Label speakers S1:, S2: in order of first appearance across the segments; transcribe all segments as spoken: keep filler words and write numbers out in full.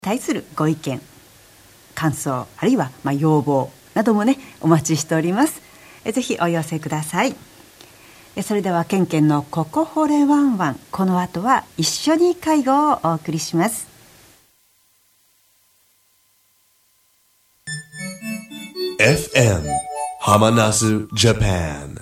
S1: 対するご意見、感想、あるいはまあ要望などもね、お待ちしております。えぜひお寄せください。えそれではケンケンのここほれワンワン、この後は一緒に介護をお送りします。
S2: エフエム Hamanasu Japan。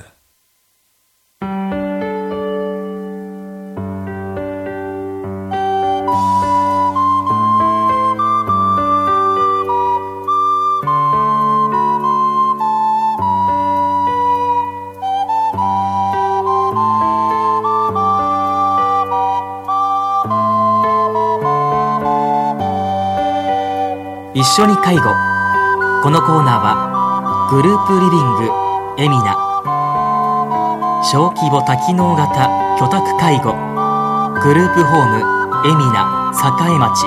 S3: 一緒に介護。このコーナーはグループリビングエミナ、小規模多機能型居宅介護グループホームエミナ栄町、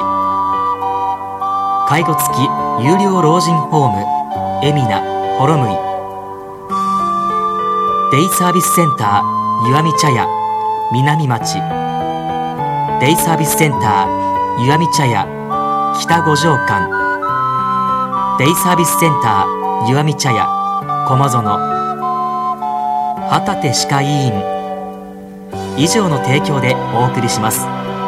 S3: 介護付き有料老人ホームエミナほろむい、デイサービスセンターゆあみ茶屋南町、デイサービスセンターゆあみ茶屋北五条間、デイサービスセンターゆあみ茶屋駒園、旗手歯科医院以上の提供でお送りします。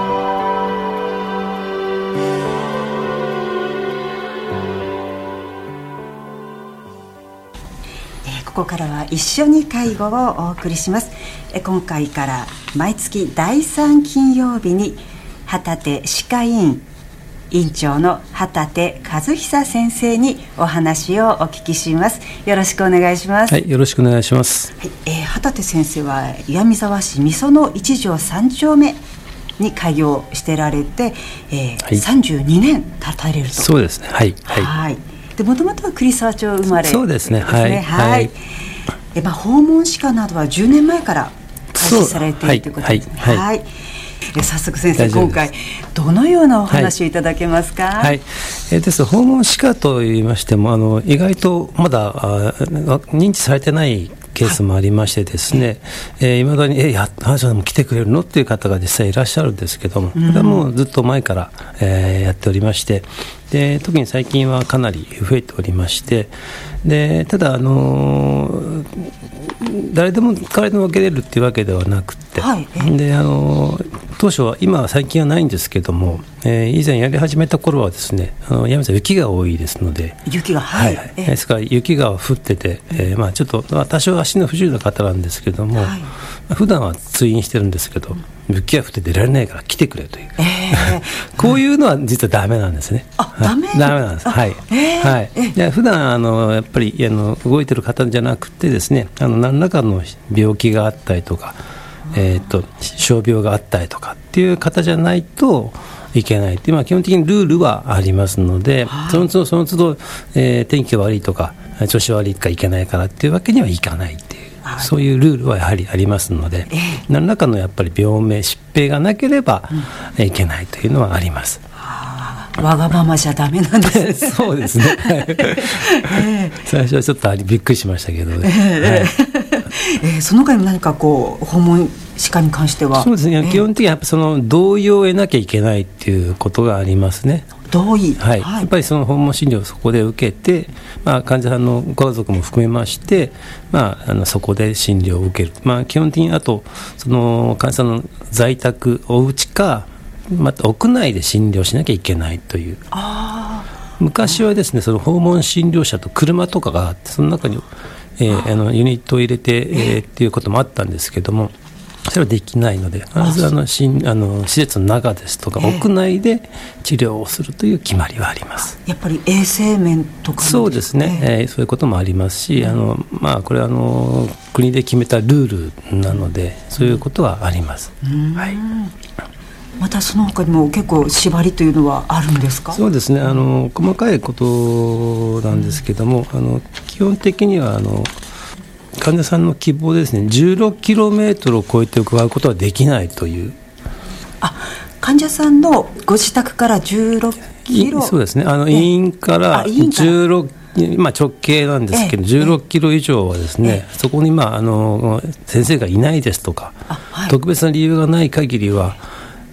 S1: ここからは一緒に介護をお送りします。え今回から毎月だいさん金曜日に旗手歯科医院院長の旗手和久先生にお話をお聞きします。よろしくお願いします。
S4: はい、よろしくお願いします。
S1: はい、えー、旗手先生は岩見沢市御園一条三丁目に開業してられて、えーはい、さんじゅうにねん経たれると。
S4: そうですね。はいはい。
S1: はいでもともとは栗沢町生まれ、
S4: そうですね。はい、
S1: はいはい、えまあ、訪問歯科などはじゅうねんまえから開始されているということですね。はい、はいはい、え早速先生、今回どのようなお話をいただけますか。
S4: はいはい、えー、です訪問歯科といいましても、あの意外とまだ認知されてないケースもありましてですね、はいえー、未だにえやあじゃあもう来てくれるのっていう方が実際いらっしゃるんですけども、これはもうずっと前から、えー、やっておりまして、で特に最近はかなり増えておりまして、でただ、あのー、誰でも彼でも受けれるっていうわけではなくて、はいであのー、当初は今は最近はないんですけども、えー、以前やり始めた頃はですね、あの山口は雪が多いですので、
S1: 雪がはい、
S4: はい、ですから雪が降ってて、えーまあ、ちょっと多少足の不自由な方なんですけども、はいまあ、普段は通院してるんですけど、雪が降って出られないから来てくれという、えー、こういうのは実はダメなんですね。
S1: あ、ダメ
S4: ダメなんです。はい、えーはい、で普段あのやっぱりあの動いてる方じゃなくてですね、あの何らかの病気があったりとか、えー、と傷病があったりとかっていう方じゃないといけないっていう、まあ、基本的にルールはありますので、はい、その都度その都度、えー、天気が悪いとか調子悪いかいけないからっていうわけにはいかないっていう、はい、そういうルールはやはりありますので、えー、何らかのやっぱり病名疾病がなければいけないというのはあります。
S1: うん、わがままじゃダメなんですね。
S4: そうですね、えー、最初はちょっとびっくりしましたけどね、えーはい
S1: えー、その他にも何かこう訪問歯科に関しては。
S4: そうですね、えー、基本的にはやっぱその同意を得なきゃいけないっていうことがありますね。
S1: 同意、
S4: はいはい、やっぱりその訪問診療をそこで受けて、まあ、患者さんのご家族も含めまして、まあ、あのそこで診療を受ける、まあ、基本的にあとその患者さんの在宅お家かまた屋内で診療しなきゃいけないという。あ昔はですね、その訪問診療車と車とかがあって、その中に、えー、あのユニットを入れて、えー、っていうこともあったんですけども、それはできないので、まずあのしんあの施設の中ですとか、えー、屋内で治療をするという決まりはあります。
S1: やっぱり衛生面とか
S4: そうですね、えーえー、そういうこともありますし、あの、まあ、これはあの国で決めたルールなので、そういうことはあります。はい、
S1: またその他にも結構縛りというのはあるんですか。
S4: そうですね、あの細かいことなんですけども、あの基本的にはあの患者さんの希望でですね、じゅうろくキロメートルを超えて伺うことはできないという。
S1: あ、患者さんのご自宅からじゅうろくキロ。
S4: そうですね、あの医院からじゅうろく、まあ、直径なんですけど、じゅうろくキロ以上はですね、そこに、まあ、あの先生がいないですとか、はい、特別な理由がない限りは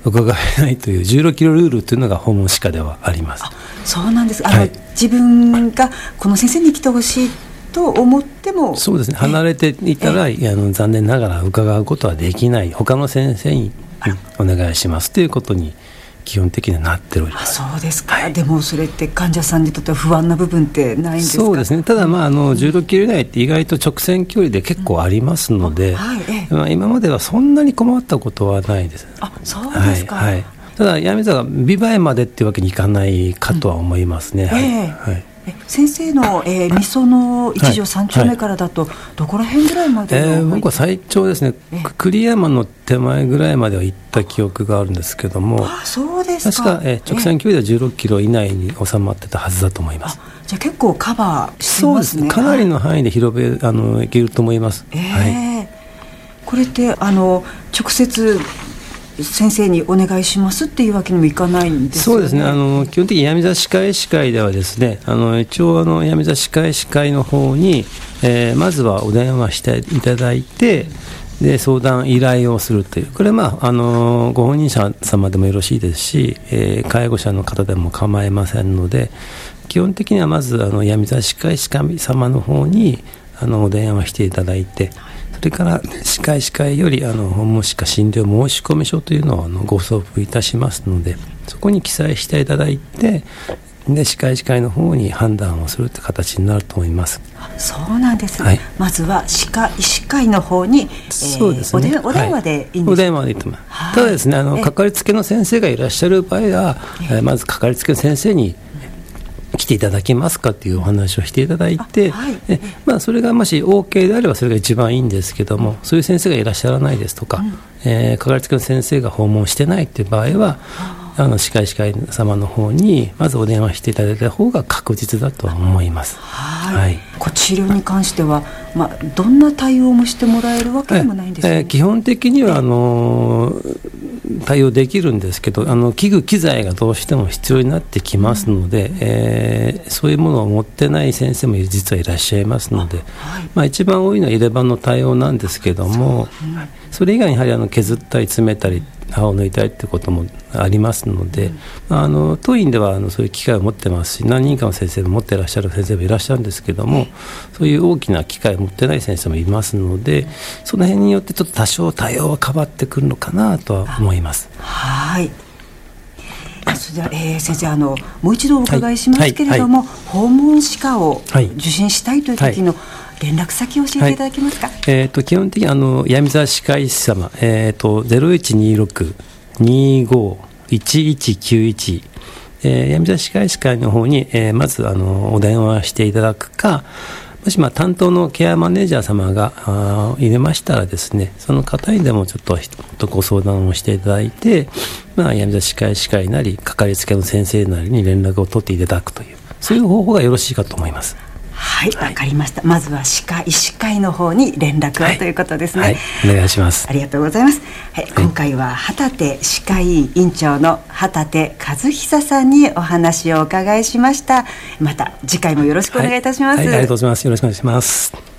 S4: 伺えないというじゅうろっキロルールというのが訪問歯科ではあります。
S1: あ、そうなんですか。あの、
S4: はい、
S1: 自分がこの先生に来てほしいと思っても、
S4: そうですね、離れていたら、あの残念ながら伺うことはできない、他の先生にお願いしますということに基本的にはなっております。
S1: あ、そうですか、
S4: はい、
S1: でもそれって患者さんにとっては不安な部分ってないんですか？
S4: そうですね、ただ、まあ、あのじゅうろっキロ以内って意外と直線距離で結構ありますので、うん、はい、ええ、まあ、今まではそんなに困ったことはないです。
S1: あ、そうですか、
S4: はいはい、ただ闇座が美唄までっていうわけにいかないかとは思いますね、うん、はい、えーはい、
S1: 先生の、えー、みその一条三丁目からだと、はいはい、どこら辺ぐらいまでの、えー、
S4: 僕は最長ですね、えー、栗山の手前ぐらいまでは行った記憶があるんですけども、
S1: あ、そうですか、
S4: 確か、えー、直線距離ではじゅうろっキロ以内に収まってたはずだと思います。
S1: あ、じゃあ結構カバーしてますね。
S4: そうですね、かなりの範囲で広べあのいけると思います、
S1: えーはい、これってあの直接先生にお願いしますっていうわけにもいかないんですよね。
S4: そうですね、あの基本的に闇座歯科医師会ではですね、あの一応あの闇座歯科医師会の方に、えー、まずはお電話していただいて、で相談依頼をするという、これは、まあ、あのご本人者様でもよろしいですし、えー、介護者の方でも構いませんので、基本的にはまずあの闇座歯科医師会様の方にあのお電話していただいて、それから歯科医師会よりあの訪問歯科診療申込書というのをあのご送付いたしますので、そこに記載していただいて、で歯科医師会の方に判断をするという形になると思います。
S1: そうなんですね、はい、まずは歯科医師会の方に、
S4: そうですね、
S1: えー、お, お電話でいいんですか？
S4: はい、お電話でいいと思います、はい、ただですね、あのかかりつけの先生がいらっしゃる場合は、えー、まずかかりつけの先生に来ていただけますかというお話をしていただいて、はい、えまあ、それがもし OK であればそれが一番いいんですけども、そういう先生がいらっしゃらないですとか、うん、えー、かかりつけの先生が訪問してないという場合は、あの歯科医師会様の方にまずお電話していただいた方が確実だと思います。
S1: はい、はい、治療に関しては、まあ、どんな対応もしてもらえるわけでもないんですよね。
S4: えー、基本的にはあの対応できるんですけど、あの器具機材がどうしても必要になってきますので、うん、えー、そういうものを持ってない先生も実はいらっしゃいますので、はい、まあ、一番多いのは入れ歯の対応なんですけども、そ, うん、それ以外にやはりあの削ったり詰めたり歯を抜いたりということもありますので、うん、まあ、あの当院ではあのそういう機械を持ってますし、何人かの先生も持っていらっしゃる先生もいらっしゃるんですけども、そういう大きな機械を持ってない先生もいますので、その辺によってちょっと多少対応は変わってくるのかなとは思います。
S1: はい、それでは、えー、先生、あのもう一度お伺いしますけれども、はいはいはい、訪問歯科を受診したいという時の、はい、連絡先を教えていただけますか？はい、
S4: えー、と基本的にあの闇座歯科医師様、えー、と ゼロいちにろく にご いちいちきゅういち、えー、闇座歯科医師会の方に、えー、まずあのお電話していただくか、もしまあ担当のケアマネージャー様があ入れましたらですね、その方にでもちょっととご相談をしていただいて、まあ、闇座歯科医師会なりかかりつけの先生なりに連絡を取っていただくという、そういう方法がよろしいかと思います。
S1: はい、わ、はい、かりました。まずは歯科医師会の方に連絡を、はい、ということですね。はい、
S4: お願いします。
S1: ありがとうございます。はい、今回は旗手歯科医院長の旗手和久さんにお話をお伺いしました。また次回もよろしくお願いいたします。
S4: はいはい、ありがとうございます。よろしくお願いします。